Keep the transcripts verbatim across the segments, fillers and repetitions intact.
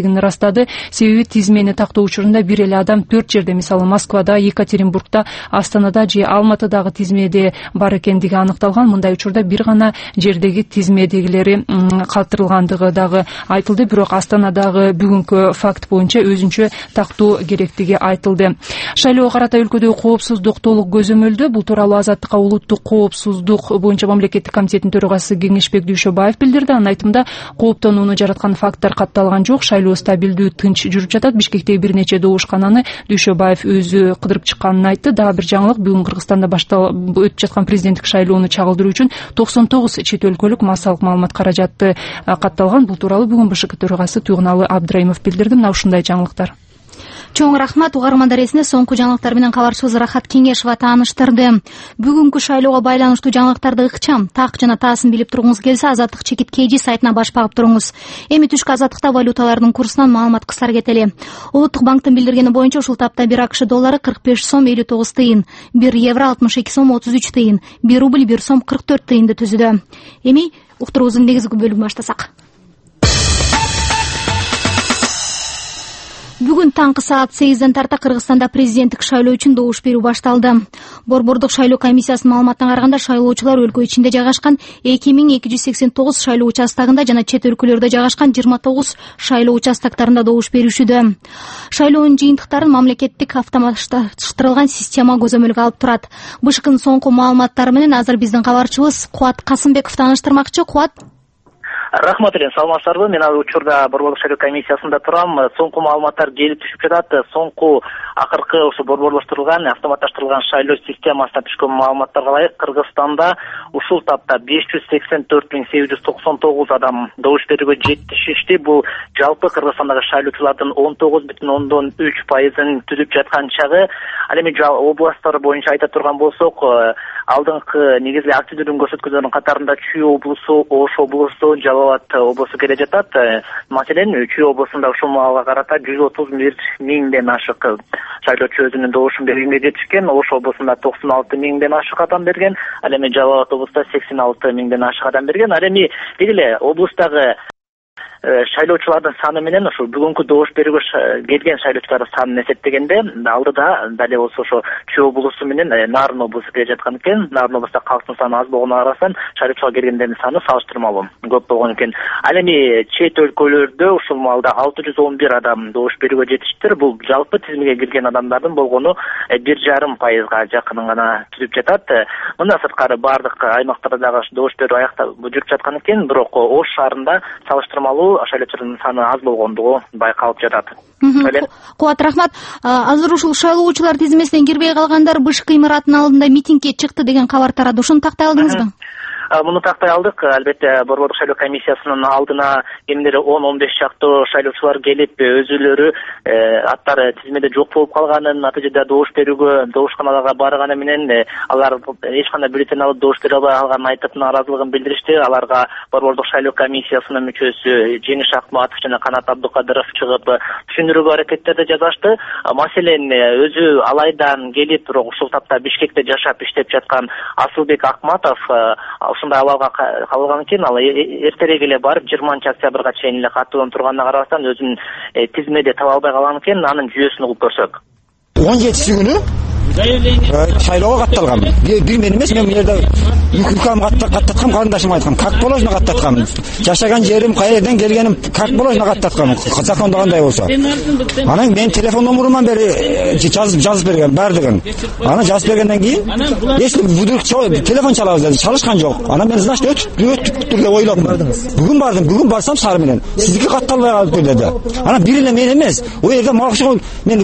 экендигин ырастады. Себеби тизмени тактоо учурунда бир эле адам төрт жерде, мисалы Москвада, Екатеринбургда, Астанада же Алматыдагы тизмеде бар экендиги аныкталган. Мындай учурда бир гана жердеги тизмедегилери калтырылгандыгы дагы айтылды. Бирок Астанадагы бүгүнкү факт боюнча өзүнчө тактоо керектиги айтылды. Шайлоого карата өлкөдө коопсуздук толук көзөмөлдө. Бул тууралуу Азаттыкка улуттук коопсуздук боюнча мамлекеттик комитеттин төрагасы Кеңешбек Дүйшөбаев билдирди. Анын айтымында кооптонууну жараткан факттар катталган жок. Шайлоо стабилдүү, тынч жүрүп жатат. Бишкектеги бир нече добушкананы Дүйшөбаев өзү кыдырып чыкканын айтты. Дагы бир жаңылык, бүгүн Кыргызстанда башталып өтүп жаткан президенттик шайлоону чагылдыруу үчүн токсон тогуз чет өлкөлүк массалык маалымат каражаты катталган. Бул тууралуу бүгүн БШК төрагасы Туйгуналы Абдраимов билдирди. Мына ушундай жаңылыктар. Чоң рахмат. Угармандар эсине соңку жаңылыктар менен кабарчыбыз Рахат Кеңешова тааныштырды. Бүгүнкү шайлоого байланыштуу жаңылыктарды ыкчам, так жана таасын билип тургуңуз келсе, Азаттык чекит kg сайтына баш багып туруңуз. Эми түшкү Азаттыкта валюталардын курсунан маалымат кысар кетели. Улуттук банктын билдиргени боюнча ушул тапта бир АКШ доллары кырк беш сом элүү тогуз тыйын, бир евро алтымыш эки сом отуз үч тыйын, бир рубль бир сом кырк төрт тыйынды түзүдө. Эми уктуруубуздун негизги бөлүмүн баштасак. Бүгүн таңкы саат сегизден тарта Кыргызстанда президенттик шайлоо үчүн добуш берүү башталды. Борбордук шайлоо комиссиясынын маалыматына караганда, шайлоочулар өлкө ичинде жайгашкан эки миң эки жүз сексен тогуз шайлоо участогунда жана чет өлкөлөрдө жайгашкан жыйырма тогуз шайлоо участоктарында добуш беришүүдө. Шайлоонун жыйынтыктарын мамлекеттик автоматташтырылган система көзөмөлгө алып турат. БШКнын соңку маалыматтары менен азыр биздин кабарчыбыз Кубат Касымбеков тааныштырмакчы. Кубат. Рахмат эле, саламатсыздарбы? Мен азыр учурда Борборлук шайлоо комиссиясында турам. Соңку маалыматтар келип түшүп жатат. Соңку акыркы ушу борборлоштурулган, автоматташтырылган шайлоо системасына түшкөн маалыматтарга ылайык, Кыргызстанда ушул тапта беш жүз сексен төрт миң сегиз жүз токсон тогуз адам добуш берүүгө жетишишти. Бул жалпы Кыргызстандагы шайлоочулардын он тогуз бүтүн ондон үч пайызын түзүп жаткан чагы. Ал эми областтар боюнча айта турган болсок, алдыңкы негизги активдүүнүн көрсөткүчөлөрүнүн катарында Чүй облусу, Ош облусу, Жалалат облусу келе жатат. Маселен, Чүй облусунда ушул маалга карата жүз отуз бир миңден ашык шайлоочу өзүнүн добушун бергенге жетишкен. Ош облусунда токсон алты миңден ашык адам берген. Ал эми Жалалат облусунда сексен алты миңден ашык адам берген. Ал эми дегиле облустагы шайлоочулардын саны менен ошо бүгүнкү добуш берүүгө келген шайлоочулардын санын эсептегенде, алдыда дале болсо ошо Чүй облусу менен Нарын облусу келе жаткан экен. Нарын облусунда калктын саны аз болгонуна карабастан, шайлоочуга келгендердин саны салыштырмалуу көп болгон экен. Ал эми чет өлкөлөрдө ушул маалда алты жүз он бир адам добуш берүүгө жетиштир. Бул жалпы тизимге кирген адамдардын болгону бир жарым пайызга жакынын гана түзүп жатат. Мындан сырткары бардык аймактарда дагы добуш берүү аяктап жүрүп жаткан экен, бирок Ош шаарында салыштырмалуу шайлоочулардын саны аз болгондугу байкалып жатат. Кубат, рахмат. Азыр ушул шайлоочулар тизмесинен кирбей калгандар БШК имаратынын алдында митингге чыкты деген кабар тарады. Ушуну тактай алдыңызбы? Муну тактай алдык. Албетте Борборлук шайлоо комиссиясынын алдына эмнери он он беш чактуу шайлоочулар келип, өзүлөрү аттары тизмеде жок болуп калганын, натыйжада добуш берүүгө добушканаларга барганы менен алар эч кандай бюллетень алып добуш бере албай калганын айтып, нааразылыгын билдиришти. Аларга Борборлук шайлоо комиссиясынын мүчөсү Жеңиш Акматов жана Канат Абдукадыров чыгып түшүндүрүү аракеттерди жасашты. Маселен, өзү Алайдан келип, бирок ушул тапта Бишкекте жашап иштеп жаткан Асылбек Акматов ушундай абалга калган экен. Ал эртерээк эле барып жыйырманчы октябрга чейин эле каттуудан турганына карабастан өзүн тизмеде таба албай калган экен. Анын жүйөсүн угуп көрсөк. он жетиси күнү шайлоого катталгам. Бир мен эмес, мен бул жерде укмкам каттаткам, карындашыма айткам, как положено каттаткам. Жашаган жерим, кайерден келгеним, как положено каттаткам, закондо кандай болсо. Анан мен телефон номуруман бери жазып жазып берген бардыгын. Анан жазып бергенден кийин, если вдруг телефон чалабыз деди, чалышкан жок. Анан мен значит өтүптүр деп ойлоп бардыңыз. Бүгүн бардым, бүгүн барсам сары менен сиздики катталбай калыптыр деди. Анан бир эле мен эмес, о жерде макшыгын мен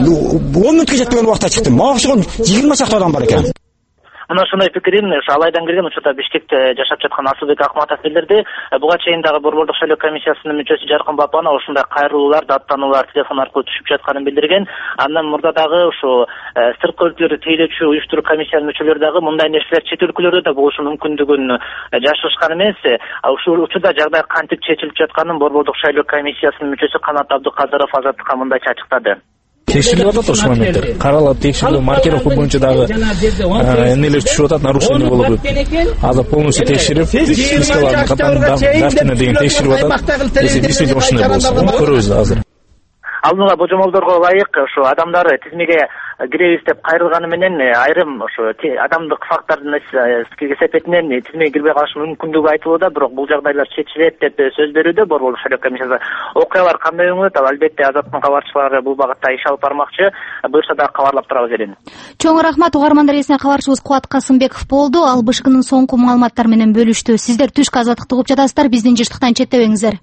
он мүнөткө жетпеген убакта чыктым. Макшыгын жыйырма чакты адам бар экен. Мына ушундай пикирин Алайдан келген учурда Бишкекте жашап жаткан Асылбек Акматов билдирди. Буга чейин дагы Борборлук шайлоо комиссиясынын мүчөсү Жаркын Бапанов ушундай кайрылуулар, даттануулар телефон аркылуу түшүп жатканын билдирген. Андан мурда дагы ушу сырткы өлкөлөрдү тейлөөчү уюштуруу комиссиянын мүчөлөрү дагы мындай нерселер чет өлкөлөрдө да болушу мүмкүндүгүн жашырышкан эмес. Ушул учурда жагдай кантип чечилип жатканын Борборлук шайлоо комиссиясынын мүчөсү Канат Абдукадыров Азаттыкка мындайча ачыктады. текшерилип атат ошол моменттер, каралып текшерилип, маркировка боюнча дагы эмнелер түшүп атат, нарушение болуп атат. Азыр полностью текшерип, спискалардын катарында дафтина деген текшерип атат. Если действительно ошондой болсо, көрөбүз азыр. Алдыңга божомолдорго ылайык ошо адамдар тизмеге киребиз деп кайрылганы менен айрым ошо адамдык фактордун кесепетинен тизмеге кирбей калышы мүмкүндүгү айтылууда, бирок бул жагдайлар чечилет деп сөз берүүдө Борбордук шайлоо комиссиясы. Окуялар кандай өңөт? Ал албетте Азаттын кабарчылары бул багытта иш алып бармакчы. Буюрса дагы кабарлап турабыз эрин. Чоң рахмат, угармандар эсине кабарчыбыз Кубат Касымбеков болду. Ал БШКнын соңку маалыматтары менен бөлүштү. Сиздер түшкү азаттыкты угуп жатасыздар, биздин жыштыктан четтебеңиздер.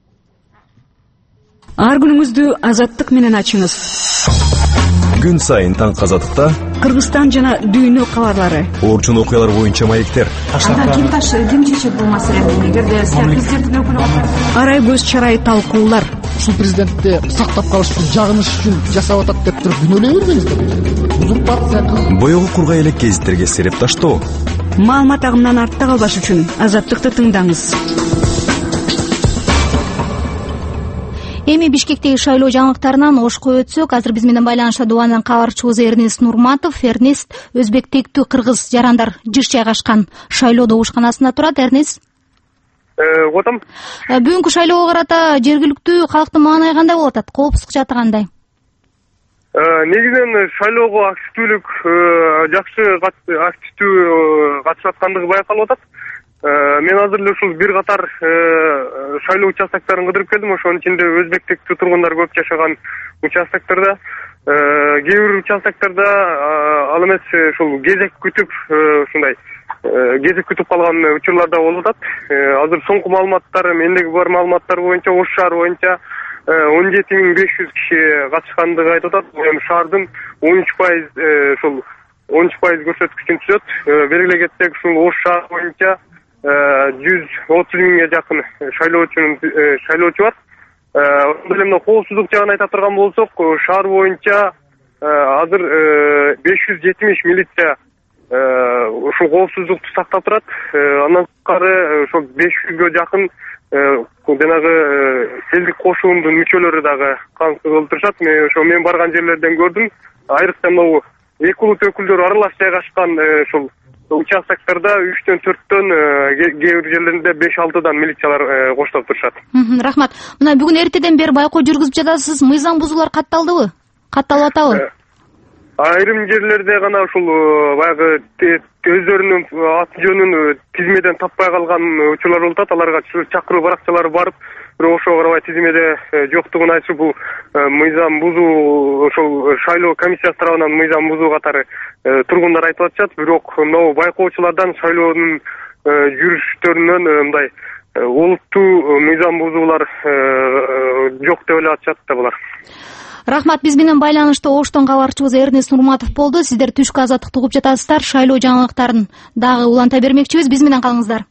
Ар күнүңүздү Азаттык менен ачыңыз. Күн сайын таң азаттыкта Кыргызстан жана дүйнө кабарлары, орчун окуялар боюнча маектер. Анда ким таш ким чечет бул маселени? Эгерде президенттин өкүлү арай көз чарай талкуулар. Ушул президентти сактап калыш үчүн, жагыныш үчүн жасап атат деп туруп күнөөлөй бербеңиздер. Узурпация. Боёгу кургай элек гезиттерге сереп таштоо. Маалымат агымынан артта калбаш үчүн Азаттыкты тыңдаңыз. Эми Бишкектеги шайлоо жаңылыктарынан ошко өтсөк, азыр биз менен байланышта дубандан кабарчыбыз Эрнест Нурматов. Эрнест өзбек тектүү кыргыз жарандар жыш жайгашкан шайлоо добушканасында турат. Эрнест, отам. Бүгүнкү шайлоого карата жергиликтүү калктын маанайы кандай болуп атат? Коопсуздук жаты кандай? Негизинен шайлоого активдүүлүк жакшы, активдүү катышып аткандыгы байкалып атат. Мен азыр эле ушул бир катар шайлоо участоктарын кыдырып келдим. Ошонун ичинде өзбек тектүү тургундар көп жашаган участоктарда, кээ бир участоктарда ал эмес ушул кезек күтүп, ушундай кезек күтүп калган учурлар да болуп атат. Азыр соңку маалыматтар, мендеги бар маалыматтар боюнча ош шаар боюнча он жети миң беш жүз киши катышкандыгы айтып атат. Эми шаардын он үч пайыз ушул он үч пайыз көрсөткүчүн түзөт. Белгилей кетсек, ушул ош шаар боюнча жүз отуз миңге жакын шайлоочунун шайлоочу бар. Ошондой эле мына коопсуздук жагын айта турган болсок, шаар боюнча азыр беш жүз жетимиш милиция ушул коопсуздукту сактап турат. Андан тышкары ошо беш жүзгө жакын жанагы элдик кошуундун мүчөлөрү дагы каңсы кылып турушат. Мен ошо мен барган жерлерден көрдүм. Айрыкча могу эки улут өкүлдөрү аралаш жайгашкан ушул участоктарда үчтөн төрттөн, кээ бир жерлеринде беш алтыдан милициялар коштоп турушат. Рахмат. Мына бүгүн эртеден бери байкоо жүргүзүп жатасыз. Мыйзам бузуулар катталдыбы? Катталып атабы? Айрым жерлерде гана ушул баягы өздөрүнүн аты жөнүн тизмеден таппай калган учурлар болуп атат. Аларга чакыруу баракчалары барып, бирок ошого карабай тизмеде жоктугун айтышып, бул мыйзам бузуу, ошол шайлоо комиссиясы тарабынан мыйзам бузуу катары тургундар айтып атышат. Бирок могу байкоочулардан шайлоонун жүрүштөрүнөн мындай олуттуу мыйзам бузуулар жок деп эле атышат да булар. Рахмат, биз менен байланышта Оштон кабарчыбыз Эрнест Нурматов болду. Сиздер түшкү азаттыкты угуп жатасыздар. Шайлоо жаңылыктарын дагы уланта бермекчибиз. Биз менен калыңыздар.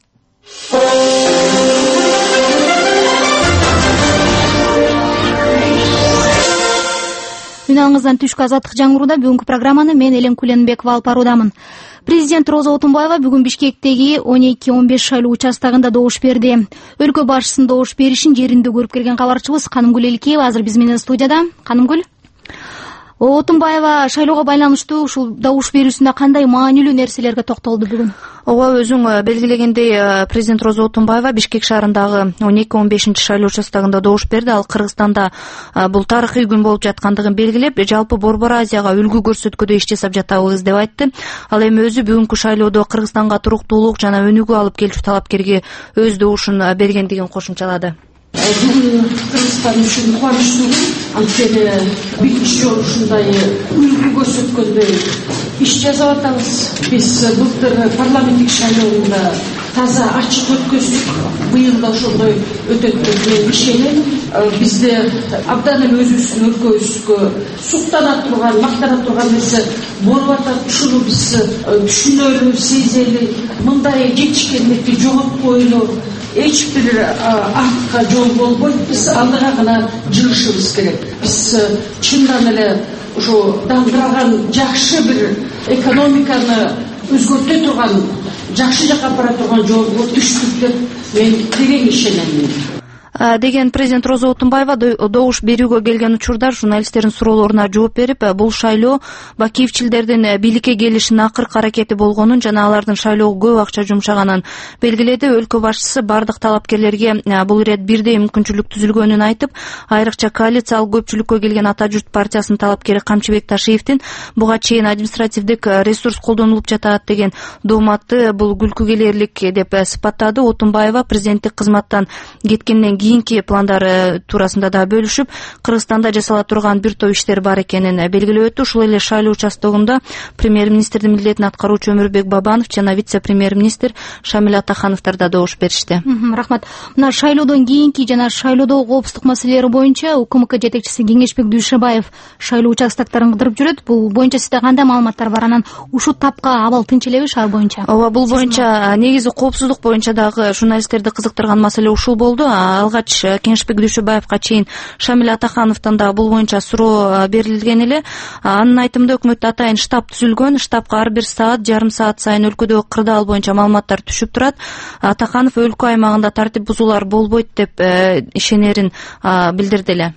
Үналыңыздан түшкү азаттык жаңырууда бүгүнкү программаны мен Элен Куленбекова алып баруудамын. Президент Роза Отунбаева бүгүн Бишкектеги он эки он беш шайлоо участогунда добуш берди. Өлкө башчысынын добуш беришин жеринде көрүп келген кабарчыбыз Канымгүл Элкеева азыр биз менен студияда. Канымгүл, Отунбаева шайлоого байланыштуу ушул добуш берүүсүндө кандай маанилүү нерселерге токтолду бүгүн? Ооба, өзүң белгилегендей, президент Роза Отунбаева Бишкек шаарындагы он эки он бешинчи шайлоо участогунда добуш берди. Ал Кыргызстанда бул тарыхый күн болуп жаткандыгын белгилеп, жалпы Борбор Азияга үлгү көрсөткөдө иш жасап жатабыз деп айтты. Ал эми өзү бүгүнкү шайлоодо Кыргызстанга туруктуулук жана өнүгүү алып келүүчү талапкерге өз добушун бергендигин кошумчалады. Бүгүн Кыргызстан үчүн кубанычтуу күн. Анткени биринчи жолу ушундай үлгү көрсөткөндөй иш жасап атабыз. Биз былтыр парламенттик шайлоодо таза ачык өткөздүк. Быйыл да ошондой өтөт деп мен ишенем. Бизде абдан эле өзүбүздүн өлкөбүзгө суктана турган, мактана турган нерсе болуп атат. Ушуну биз түшүнөлү, сезели, мындай жетишкендикти жоготкойлу. Эч бир артка жол болбойт. Биз алдыга гана жылышыбыз керек. Биз чындан эле ошо даңдыраган жакшы бир экономиканы өзгөртө турган, жакшы жакка бара турган жолго түштүк деп мен терең ишенем. деген президент Роза Отунбаева добуш берүүгө келген учурда журналисттердин суроолоруна жооп берип, бул шайлоо бакиевчилдердин бийликке келишинин акыркы аракети болгонун жана алардын шайлоого көп акча жумшаганын белгиледи. Өлкө башчысы бардык талапкерлерге бул ирет бирдей мүмкүнчүлүк түзүлгөнүн айтып, айрыкча коалициялык көпчүлүккө келген Ата журт партиясынын талапкери Камчыбек Ташиевдин буга чейин административдик ресурс колдонулуп жатат деген дооматты бул күлкү келерлик деп сыпаттады. Отунбаева президенттик кызматтан кеткенден кийинки пландары туурасында да бөлүшүп, Кыргызстанда жасала турган бир топ иштер бар экенин белгилеп өттү. Ушул эле шайлоо участогунда премьер-министрдин милдетин аткаруучу Өмүрбек Бабанов жана вице-премьер-министр Шамил Атахановдор да добуш беришти. Рахмат. Мына шайлоодон кийинки жана шайлоодогу коопсуздук маселелери боюнча УКМК жетекчиси Кеңешбек Дүйшөбаев шайлоо участокторун кыдырып жүрөт. Бул боюнча сизде кандай маалыматтар бар? Анан ушул тапка абал тынч элеби шаар боюнча? Ооба, бул боюнча негизи коопсуздук боюнча дагы журналисттерди кызыктырган маселе ушул болду. Алгач Кеңешбек Дүйшөбаевга чейин Шамил Атахановдон да бул боюнча суроо берилген эле. Анын айтымында өкмөттө атайын штаб түзүлгөн. Штабка ар бир саат, жарым саат сайын өлкөдөгү кырдаал боюнча маалыматтар түшүп турат. Атаханов өлкө аймагында тартип бузуулар болбойт деп ишенерин билдирди эле.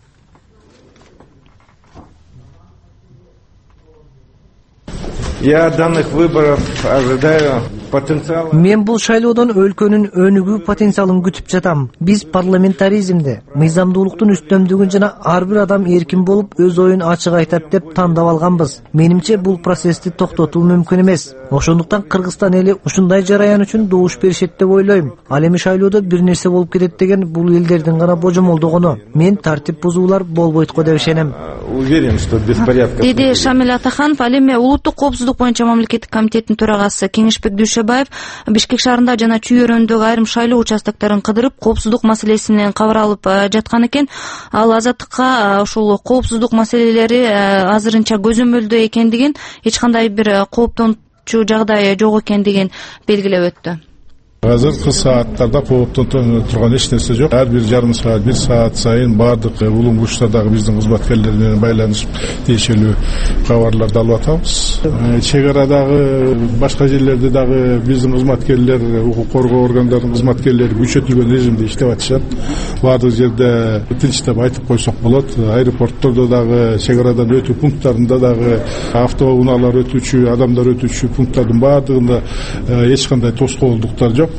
Я данных выборов ожидаю потенциала. Мен бул шайлоодон өлкөнүн өнүгүү потенциалын күтүп жатам. Биз парламентаризмде мыйзамдуулуктун үстөмдүгүн жана ар бир адам эркин болуп өз оюн ачык айтат деп тандап алганбыз. Менимче бул процессти токтотуу мүмкүн эмес. Ошондуктан Кыргызстан эли ушундай жараян үчүн добуш беришет деп ойлойм. Ал эми шайлоодо бир нерсе болуп кетет деген бул элдердин гана божомолдогону. Мен тартип бузуулар болбойт го деп ишенем. Уверен, что беспорядков. Деди Шамил Атаханов. Ал эми улуттук коопсуздук боюнча мамлекеттик комитеттин төрагасы Кеңешбек Дүйшөбаев Бишкек шаарында жана Чүй өрөөнүндөгү айрым шайлоо участокторун кыдырып, коопсуздук маселесинен кабар алып жаткан экен. Ал Азаттыкка ушул коопсуздук маселелери азырынча көзөмөлдө экендигин, эч кандай бир кооптончу жагдай жок экендигин белгилеп өттү. Азыркы сааттарда кооптонуп турган эч нерсе жок. Ар бир жарым саат, бир саат сайын бардык улуу бурчтардагы биздин кызматкерлер менен байланышып тиешелүү кабарларды алып атабыз. Чек арадагы башка жерлерде дагы биздин кызматкерлер, укук коргоо органдарынын кызматкерлери күчөтүлгөн режимде иштеп атышат. Бардык жерде тынч деп айтып койсок болот. Аэропорттордо дагы, чек арадан өтүү пункттарында дагы автоунаалар өтүүчү, адамдар өтүүчү пункттардын бардыгында эч кандай тоскоолдуктар жок.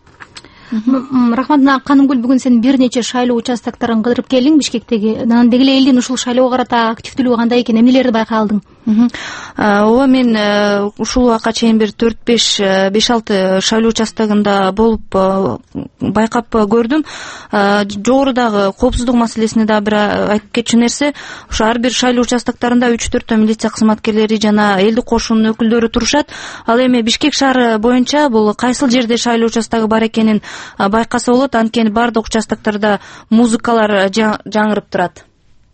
Рахмат. Канымгүл, бүгүн сен бир нече шайлоо участокторун кыдырып келдиң Бишкектеги. Анан деги эле элдин ушул шайлоого карата активдүүлүгү кандай экен, эмнелерди байкай алдың? Ооба, мен ушул убакка чейин бир төрт беш беш алты шайлоо участогунда болуп байкап көрдүм. Жогорудагы коопсуздук маселесине да бир айтып кетчү нерсе, ушу ар бир шайлоо участокторунда үч төрттө милиция кызматкерлери жана элдик кошунун өкүлдөрү турушат. Ал эми Бишкек шаары боюнча бул кайсыл жерде шайлоо участогу бар экенин байкаса болот. Анткени бардык участоктордо музыкалар жаңырып турат.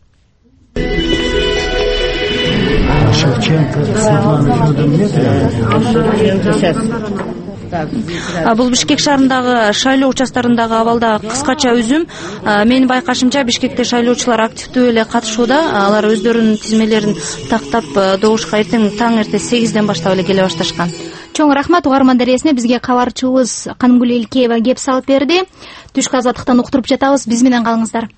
Бул Бишкек шаарындагы шайлоо участогундагы абалда кыскача үзүм. Менин байкашымча Бишкекте шайлоочулар активдүү эле катышууда. Алар өздөрүнүн тизмелерин тактап добушка эртең таң эрте сегизден баштап эле келе башташкан. Чоң рахмат. Угармандар эсине бизге кабарчыбыз Канымгүл Элкеева кеп салып берди. Түшкү Азаттыктан уктуруп жатабыз. Биз менен калыңыздар.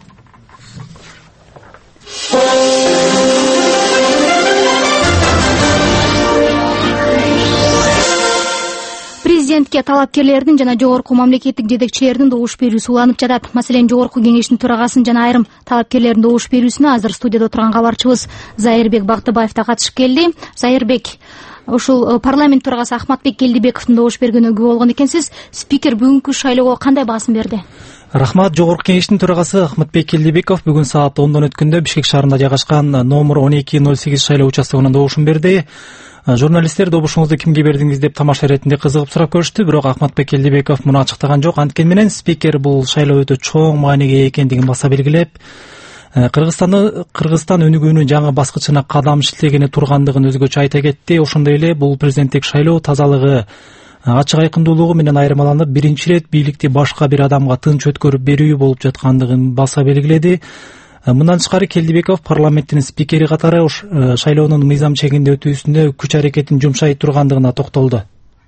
Президентке талапкерлердин жана жогорку мамлекеттик жетекчилердин добуш берүүсү уланып жатат. Маселен, жогорку кеңештин төрагасынын жана айрым талапкерлердин добуш берүүсүнө азыр студияда турган кабарчыбыз Зайырбек Бактыбаев да катышып келди. Зайырбек, ушул парламент төрагасы Ахматбек Келдибековдун добуш бергөнүгө күбө болгон экенсиз. Спикер бүгүнкү шайлоого кандай баасын берди? Рахмат. Жогорку кеңештин төрагасы Ахматбек Келдибеков бүгүн саат ондон өткөндө Бишкек шаарында жайгашкан номер он эки ноль сегиз шайлоо участогунан добушун берди. Журналисттер добушуңузду кимге бердиңиз деп тамаша иретинде кызыгып сурап көрүштү, бирок Ахматбек Келдибеков муну ачыктаган жок. Анткени менен спикер бул шайлоо өтө чоң мааниге ээ экендигин баса белгилеп, Кыргызстанда Кыргызстан өнүгүүнүн жаңы баскычына кадам шилтегене тургандыгын өзгөчө айта кетти. Ошондой эле бул президенттик шайлоо тазалыгы, ачык айкындуулугу менен айырмаланып, биринчи ирет бийликти башка бир адамга тынч өткөрүп берүү болуп жаткандыгын баса белгиледи. Мындан тышкары Келдибеков парламенттин спикери катары шайлоонун мыйзам чегинде өтүүсүндө күч аракетин жумшай тургандыгына токтолду.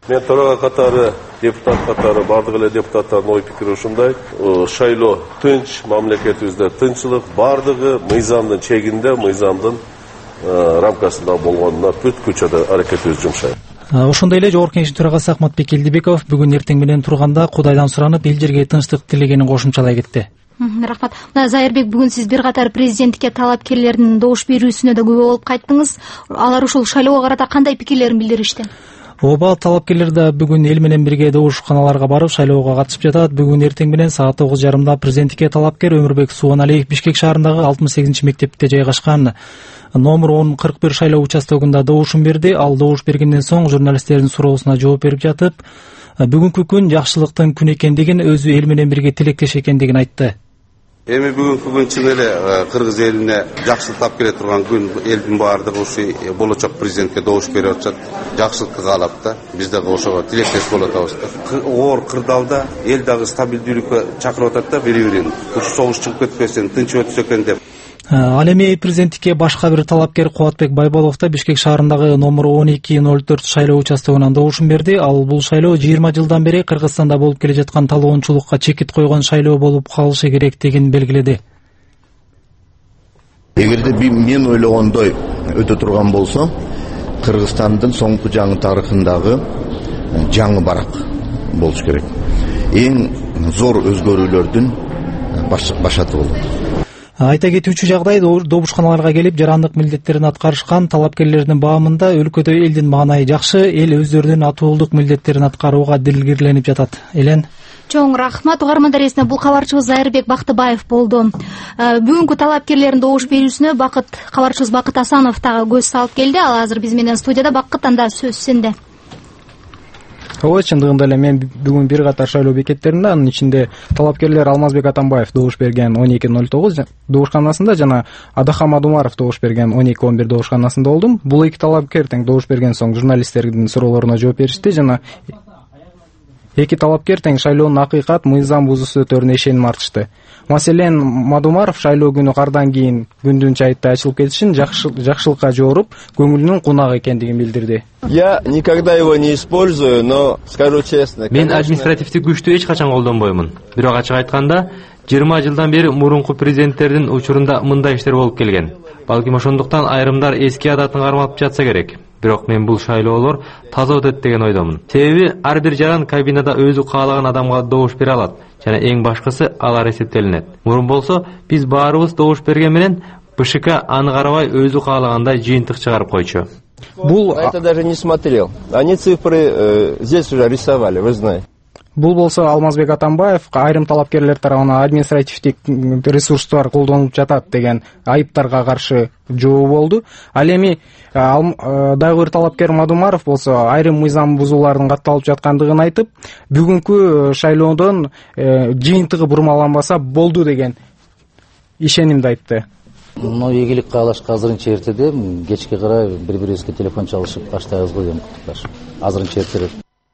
Мен төрага катары, депутат катары, бардык эле депутаттардын ой пикири ушундай. Шайлоо тынч, мамлекетибизде тынчылык, бардыгы мыйзамдын чегинде, мыйзамдын рамкасында болгонуна бүт күчөдө аракетибизди жумшайбыз. Ошондой эле Жогорку Кеңештин төрагасы Акматбек Келдибеков бүгүн эртең менен турганда Кудайдан суранып, эл жерге тынчтык тилегенин кошумчалай кетти. Рахмат. Мына Зайырбек, бүгүн сиз бир катар президенттикке талапкерлердин добуш берүүсүнө да күбө болуп кайттыңыз. Алар ушул шайлоого карата кандай пикирлерин билдиришти? Ооба, талапкерлер да бүгүн эл менен бирге добушканаларга барып шайлоого катышып жатат. Бүгүн эртең менен саат тогуз жарымда президенттикке талапкер Өмүрбек Субаналиев Бишкек шаарындагы алтымыш сегизинчи мектепте жайгашкан номер он кырк бир шайлоо участогунда добушун берди. Ал добуш бергенден соң журналисттердин суроосуна жооп берип жатып, бүгүнкү күн жакшылыктын күнү экендигин, өзү эл менен бирге тилектеш экендигин айтты. Эми бүгүнкү күн чын эле кыргыз элине жакшылык тап келе турган күн. Элдин баардыгы ушу болочок президентке добуш берип атышат. Жакшылыкты каалап да, биз дагы ошого тилектеш болуп атабыз да. Оор кырдаалда эл дагы стабилдүүлүккө чакырып атат да, бири-бирин. Ушу согуш чыгып кетпесин, тынч өтсө экен деп. Ал эми президенттикке башка бир талапкер Кубатбек Байболов да Бишкек шаарындагы номер он эки ноль төрт шайлоо участогунан добушун берди. Ал бул шайлоо жыйырма жылдан бери Кыргызстанда болуп келе жаткан талоончулукка чекит койгон шайлоо болуп калышы керектигин белгиледи. Эгерде мен ойлогондой өтө турган болсо, Кыргызстандын соңку жаңы тарыхындагы жаңы барак болуш керек. Эң зор өзгөрүүлөрдүн башаты болот. Айта кетүүчү жагдай, добушканаларга келип жарандык милдеттерин аткарышкан талапкерлердин баамында өлкөдө элдин маанайы жакшы, эл өздөрүнүн атуулдук милдеттерин аткарууга дилгирленип жатат. Элен Чоң рахмат. Угармандар арасында бул кабарчыбыз Зайырбек Бактыбаев болду. Бүгүнкү талапкерлердин добуш берүүсүнө Бакыт кабарчыбыз Бакыт Асанов дагы көз салып келди. Ал азыр биз менен студияда. Бакыт, анда сөз сенде. Ооба, чындыгында эле мен бүгүн бир катар шайлоо бекеттеринде, анын ичинде талапкерлер Алмазбек Атамбаев добуш берген он эки ноль тогуз добушканасында жана Адахан Мадумаров добуш берген он эки он бир добушканасында болдум. Бул эки талапкер тең добуш берген соң журналисттердин суроолоруна жооп беришти жана эки талапкер тең шайлоонун акыйкат мыйзам бузуусу өтөрүнө ишеним артышты. Маселен, Мадумаров шайлоо күнү кардан кийин күндүн чайытта ачылып кетишин жакшылыкка жоруп, көңүлүнүн кунак экендигин билдирди. Я никогда его не использую, но скажу честно. Мен административдик күчтү эч качан колдонбоймун. Бирок ачык айтканда, жыйырма жылдан бери мурунку президенттердин учурунда мындай иштер болуп келген. Балким ошондуктан айрымдар эски адатын кармап жатса керек. Бирок мен бул шайлоолор таза өтөт деген ойдомун. Себеби ар бир жаран кабинада өзү каалаган адамга добуш бере алат жана эң башкысы алар эсептелинет. Мурун болсо биз баарыбыз добуш берген менен БШК аны карабай өзү каалагандай жыйынтык чыгарып койчу. Бул это даже не смотрел. Они цифры э, здесь уже рисовали, вы знаете. Бул болсо Алмазбек Атамбаев айрым талапкерлер тарабынан административдик ресурстар колдонулуп жатат деген айыптарга каршы жооп болду. Ал эми дагы бир талапкер Мадумаров болсо айрым мыйзам бузуулардын катталып жаткандыгын айтып, бүгүнкү шайлоодон жыйынтыгы бурмаланбаса болду деген ишенимди айтты. Ну, ийгилик каалашка азырынча эртеде, кечке карай бири-бирибизге телефон чалышып баштайбыз го дейм. Азырынча эртерээк.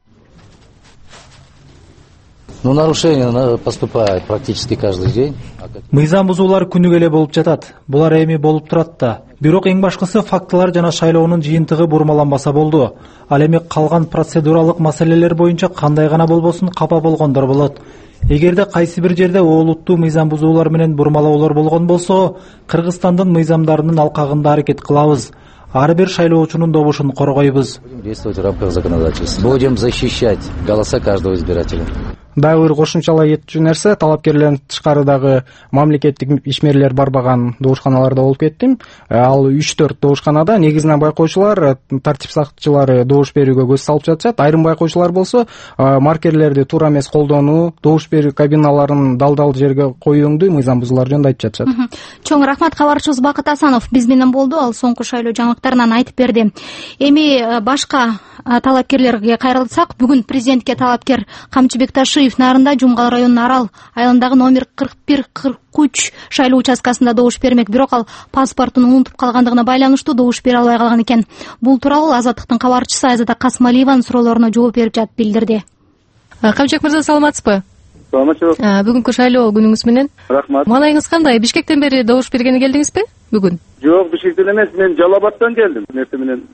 Ну, нарушение поступает практически каждый день. Мыйзам бузуулар күнүгө эле болуп жатат. Булар эми болуп турат да. Бирок эң башкысы фактылар жана шайлоонун жыйынтыгы бурмаланбаса болду. Ал эми калган процедуралык маселелер боюнча кандай гана болбосун капа болгондор болот. Эгерде кайсы бир жерде олуттуу мыйзам бузуулар менен бурмалоолор болгон болсо, Кыргызстандын мыйзамдарынын алкагында аракет кылабыз. Ар бир шайлоочунун добушун коргойбуз. Действовать в рамках законодательства. Будем защищать голоса каждого избирателя. Дагы бир кошумчалай этчү нерсе, талапкерлердин тышкарыдагы мамлекеттик ишмерлер барбаган добушканаларда болуп кеттим. Ал үч төрт добушканада негизинен байкоочулар, тартип сакчылары добуш берүүгө көз салып жатышат. Айрым байкоочулар болсо маркерлерди туура эмес колдонуу, добуш берүү кабиналарын далдал жерге коюуңду мыйзам бузуулар жөнүндө айтып жатышат. Чоң рахмат. Кабарчыбыз Бакыт Асанов биз менен болду. Ал соңку шайлоо жаңылыктарын айтып берди. Эми башка талапкерлерге кайрылсак, бүгүн президентке талапкер Камчыбек Ташиев нарында Жумгал районунун Арал айылындагы номер кырк бир кырк үч шайлоо участкасында добуш бермек. Бирок ал паспортун унутуп калгандыгына байланыштуу добуш бере албай калган экен. Бул тууралуу Азаттыктын кабарчысы Айзада Касмалиеванын суроолоруна жооп берип жатып билдирди. Камчыбек мырза, саламатсызбы? Саламатчылык. Бүгүнкү шайлоо күнүңүз менен. Рахмат. Маанайыңыз кандай? Бишкектен бери добуш бергени келдиңизби бүгүн? Жок, Бишкектен эмес, мен Жалал Абадтан келдим. Эртең менен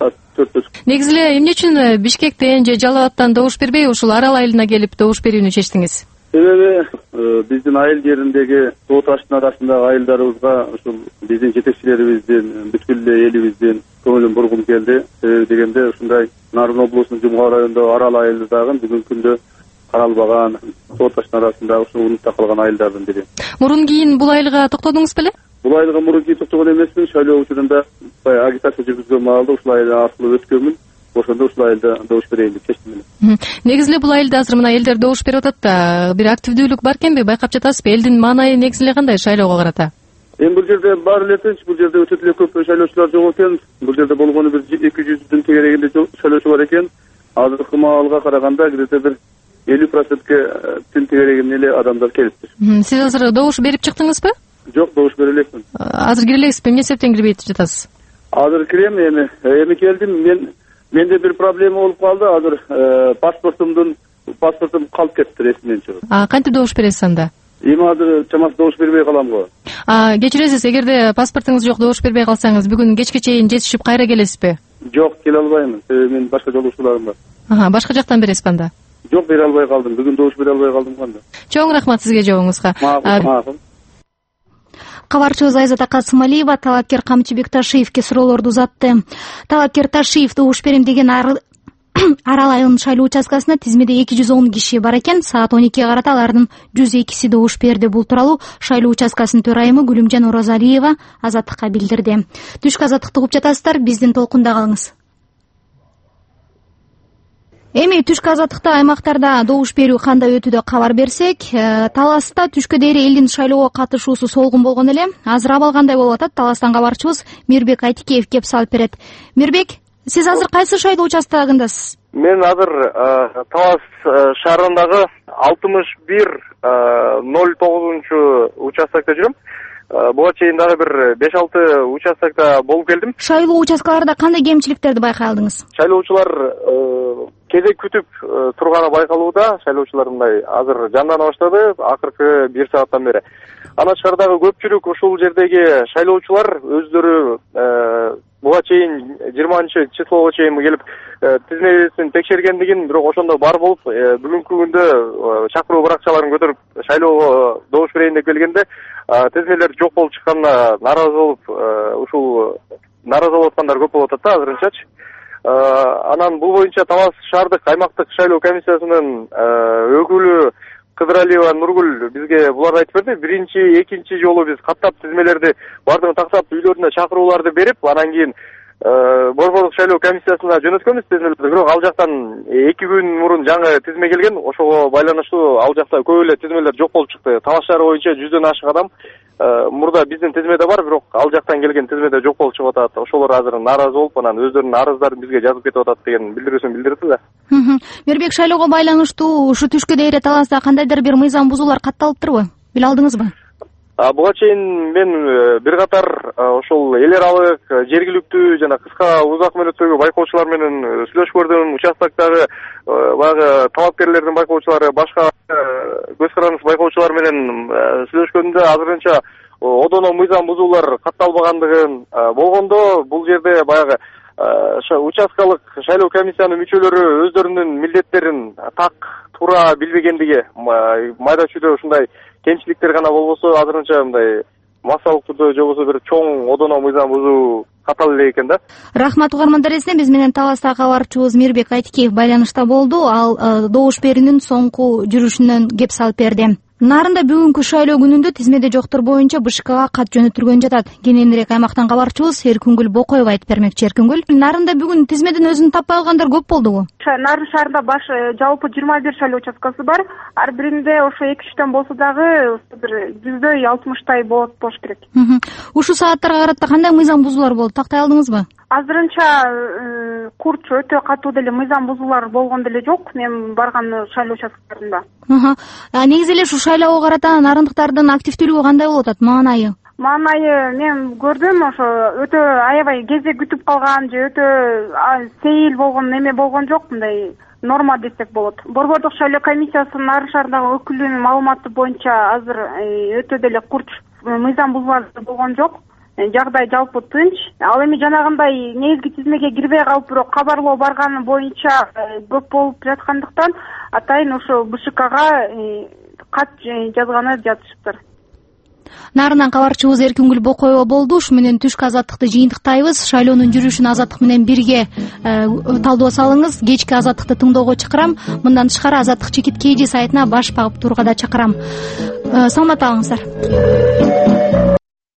төртөс. Негизи эле эмне үчүн Бишкектен же Жалал Абадтан добуш бербей ушул Арал айылына келип добуш берүүнү чечтиңиз? Себеби биздин айыл жериндеги тоо таштын арасындагы айылдарыбызга ушул биздин жетекчилерибиздин, бүткүл эле элибиздин көңүлүн бургум келди. Себеби дегенде ушундай Нарын облусунун Жумга районундагы Арал айылы дагы бүгүнкү күндө каралбаган тоо таштын арасындагы ушул унутта калган айылдардын бири. Мурун кийин бул айылга токтодуңуз беле? Бул айылга мурун кийин токтогон эмесмин. Шайлоо учурунда агитация жүргүзгөн маалда ушул айыл аркылуу өткөнмүн. Ошондо ушул айылда добуш берейин деп чечтим. Негизи эле бул айылда азыр мына элдер добуш берип атат да, бир активдүүлүк бар экенби, байкап жатасызбы? Элдин маанайы негизи эле кандай шайлоого карата? Эми бул жерде баары эле тынч, бул жерде өтө эле көп шайлоочулар жок экен. Бул жерде болгону бир эки жүздүн тегерегинде шайлоочу бар экен. Азыркы маалга караганда где-то бир элүү процентке тин тегерегинен эле адамдар келиптир. Сиз азыр добуш берип чыктыңызбы? Жок, добуш бере элекмин. Азыр кире элексизби? Эмне себептен кирбей жатасыз? Азыр кирем эми. Эми келдим. Мен менде бир проблема болуп калды. Азыр паспортумдун паспортум калып кетти, ресминен чыгып. А кантип добуш бересиз анда? Эми азыр чамасы добуш бербей калам го. А кечиресиз, эгерде паспортуңуз жок, добуш бербей калсаңыз, бүгүн кечке чейин жетишип кайра келесизби? Жок, келе албаймын. Себеби менин башка жолдошуларым бар. Ага, башка жактан бересизби анда? Жок, бере албай калдым. Бүгүн добуш бере албай калдым кандай. Чоң рахмат сизге жообуңузга. Макул. Кабарчыбыз Айзада Касымалиева талапкер Камчыбек Ташиевке суроолорду узатты. Талапкер Ташиев добуш берем деген Арал айылынын шайлоо участкасына тизмеде эки жүз он киши бар экен. Саат он экиге карата алардын жүз экиси добуш берди. Бул тууралуу шайлоо участкасынын төрайымы Гүлүмжан Оразалиева Азаттыкка билдирди. Түшкү Азаттыкты угуп жатасыздар, биздин толкунда калыңыз. Эми түшкү Азаттыкта аймактарда добуш берүү кандай өтүүдө кабар берсек, Таласта түшкө дейре элдин шайлоого катышуусу солгун болгон эле. Азыр абал кандай болуп атат? Таластан кабарчыбыз Мирбек Айтикеев кеп салып берет. Мирбек, сиз азыр кайсы шайлоо участогундасыз? Мен азыр Талас шаарындагы алтымыш бир ноль тогузунчу участокто жүрөм. Буга чейин дагы бир беш алты участокто болуп келдим. Шайлоо участкаларында кандай кемчиликтерди байкай алдыңыз? Шайлоочулар кезек күтүп турганы байкалууда. Шайлоочулар мындай азыр жандана баштады акыркы бир сааттан бери. Ана тышкардагы көпчүлүк ушул жердеги шайлоочулар өздөрү буга чейин жыйырманчы числого чейин келип тизмесин текшергендигин, бирок ошондо бар болуп, бүгүнкү күндө чакыруу баракчаларын көтөрүп шайлоого добуш берейин деп келгенде тизмелер жок болуп чыкканына нааразы болуп, ушул нааразы болуп аткандар көп болуп атат да азырынчачы. Анан бул боюнча Талас шаардык аймактык шайлоо комиссиясынын өкүлү Кыдыралиева Нургүл бизге буларды айтып берди. Биринчи, экинчи жолу биз каттап тизмелерди бардыгын тактап үйлөрүнө чакырууларды берип, анан кийин Борборлук шайлоо комиссиясына жөнөткөнбүз тизмелерди. Бирок ал жактан эки күн мурун жаңы тизме келген, ошого байланыштуу ал жакта көп эле тизмелер жок болуп чыкты. Талас шаары боюнча жүздөн ашык адам мурда биздин тизмеде бар, бирок ал жактан келген тизмеде жок болуп чыгып атат. Ошолор азыр нааразы болуп, анан өздөрүнүн арыздарын бизге жазып кетип атат деген билдирүүсүн билдирди да. Мирбек, шайлоого байланыштуу ушу түшкү дейре Таласта кандайдыр бир мыйзам бузуулар катталыптырбы? Биле алдыңызбы? Буга чейин мен бир катар ошол эл аралык, жергиликтүү жана кыска узак мөөнөттөгү байкоочулар менен сүйлөшүп көрдүм. Участоктогу баягы талапкерлердин байкоочулары, башка көз карандысыз байкоочулар менен сүйлөшкөндө азырынча одоно мыйзам бузуулар катталбагандыгын болгондо, бул жерде баягы участкалык шайлоо комиссиянын мүчөлөрү өздөрүнүн милдеттерин так туура билбегендиги, майда чүйдө ушундай кемчиликтер гана болбосо, азырынча мындай массалык түрдө же болбосо бир чоң одоно мыйзам бузуу каталы эле экен да. Рахмат угармандар эсине, биз менен Таластагы кабарчыбыз Мирбек Айтикеев байланышта болду. Ал добуш берүүнүн соңку жүрүшүнөн кеп салып берди. Нарында бүгүнкү шайлоо күнүндө тизмеде жоктор боюнча БШКга кат жөнөтүлгөн жатат. Кененирээк аймактан кабарчыбыз Эркүнгүл Бокоева айтып бермекчи. Эркүнгүл, Нарында бүгүн тизмеден өзүн таппай калгандар көп болдубу? Нарын шаарында баш жалпы жыйырма бир шайлоо участкасы бар. Ар биринде ошо эки үчтөн болсо дагы бир жүздөй алтымыштай болот болуш керек. Ушу сааттарга карата кандай мыйзам бузуулар болду, тактай алдыңызбы? Азырынча курч өтө катуу деле мыйзам бузуулар болгон деле жок мен барган шайлоо участкаларында. Негизи эле ушу шайлоого карата нарындыктардын активдүүлүгү кандай болуп атат, маанайы? Маанайы мен көрдүм, ошо өтө аябай кезек күтүп калган же өтө сейил болгон эме болгон жок, мындай норма десек болот. Борбордук шайлоо комиссиясынын Нарын шаарындагы өкүлүнүн маалыматы боюнча азыр өтө деле курч мыйзам бузуулар болгон жок. жагдай жалпы тынч. Ал эми жанагындай негизги тизмеге кирбей калып бирок кабарлоо барганы боюнча көп болуп жаткандыктан атайын ошо БШКга кат жазганы жатышыптыр. Нарынан кабарчыбыз Эркингүл Бокоева болду. Ушу менен түшкү азаттыкты жыйынтыктайбыз. Шайлоонун жүрүшүн Азаттык менен бирге талдоо салыңыз. Кечки Азаттыкты тыңоого чакырам. Мындан тышкары Азаттык чекит кей жи сайтына баш багып турууга да чакырам. Саламатта калыңыздар.